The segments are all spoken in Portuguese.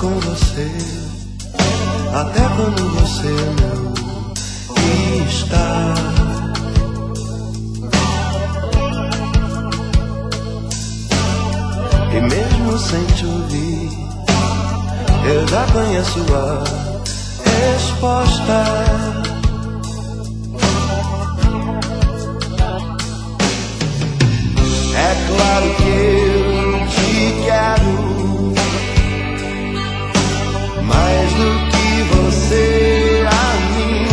com você, até quando você não está. E mesmo sem te ouvir, eu já conheço a resposta. É claro que eu te quero mais do que você a mim.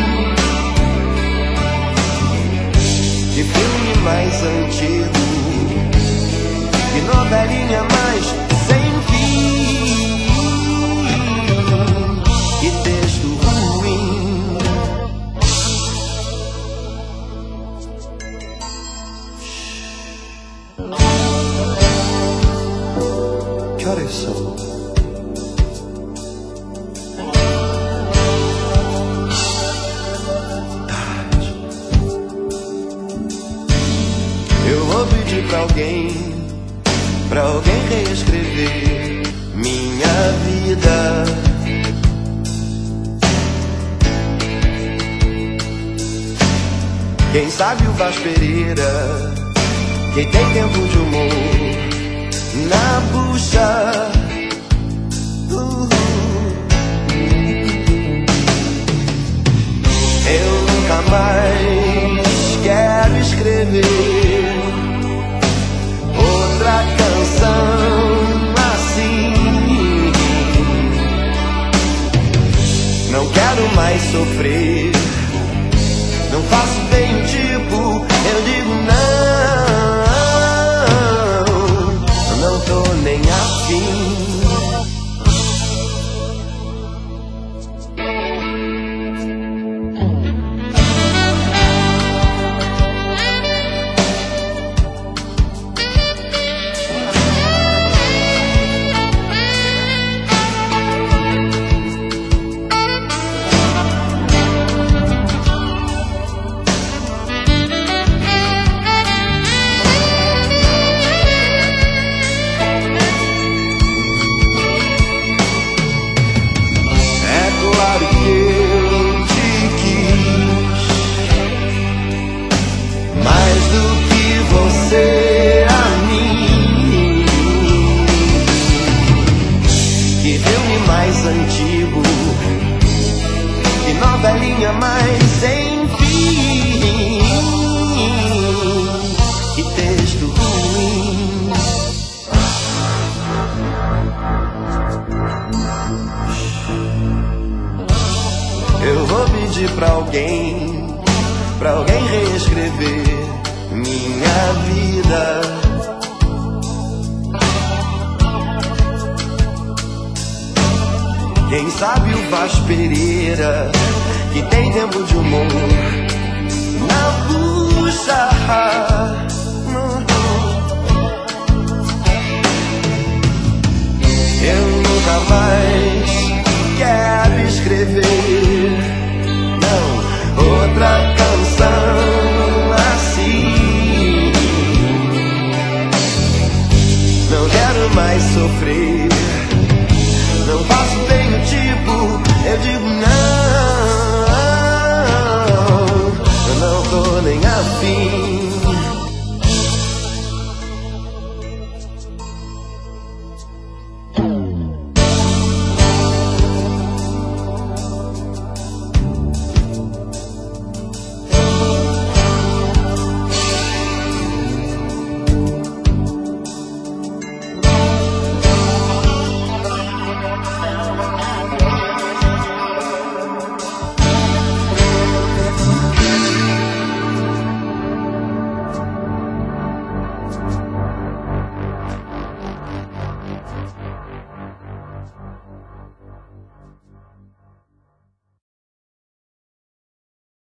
Que filme mais antigo, que novelinha mais sem fim, que texto ruim. Que horas são? Tarde. Eu vou pedir pra alguém reescrever minha vida. Quem sabe o Vaz Pereira, quem tem tempo de humor na bucha. Eu nunca mais quero escrever outra canção assim. Não quero mais sofrer, não faço bem o tipo, eu digo não tô nem afim. Antigo, que novelinha mais sem fim, que texto ruim. Eu vou pedir pra alguém reescrever minha vida. Quem sabe o Vaz Pereira, que tem tempo de humor na bucha. Eu nunca mais quero escrever, não, outra canção assim. Não quero mais sofrer, não faço bem o tipo, eu digo não.